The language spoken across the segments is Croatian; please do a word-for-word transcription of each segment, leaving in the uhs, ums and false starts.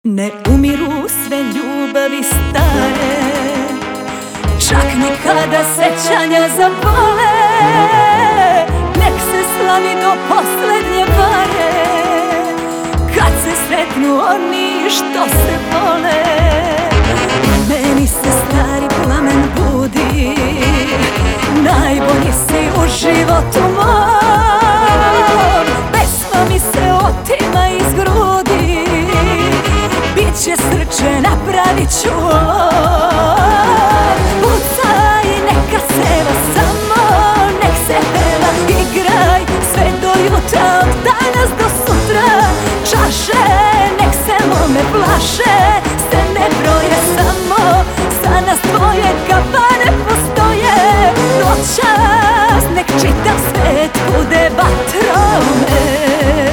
Ne umiru sve ljubavi stare, čak ni kada sećanja zabole. Nek se slavi do poslednje pare, kad se sretnu oni što se vole. Meni se stari plamen budi, najbolji si u životu mom. Pesma mi se otima iz grudi, biće srce, napravit ću on. Pucaj, neka seva samo, nek se peva, igraj sve do jutra, od danas do sutra. Čaše, nek se lome, plaše, se ne broje samo, za nas dvoje kafane postoje. Noćas, nek čitav svet bude vatromet.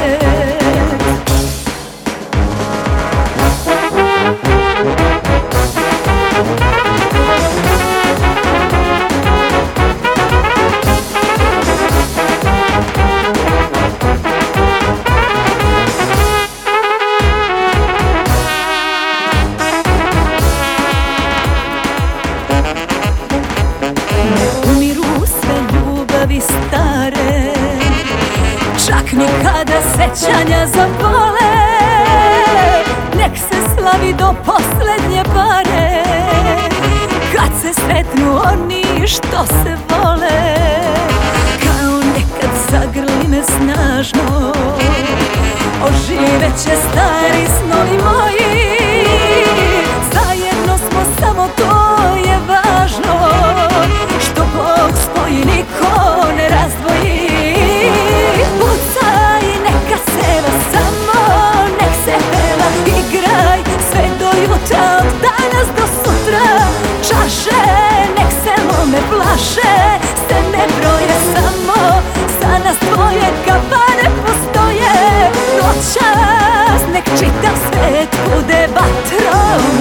Stare, čak ni kada sećanja zabole. Nek se slavi do poslednje pare, kad se sretnu oni što se vole. Kao nekad zagrli me snažno, oživeće stari snovi moji. Zajedno smo, samo to je važno, što Bog spoji niko ne razdvoji. Pucaj, neka seva samo, nek se peva, igraj sve do jutra, od danas do sutra. Čaše, nek se lome, plaše, se ne broje samo, za nas dvoje kafane postoje. Noćas, nek čitav svet bude vatromet.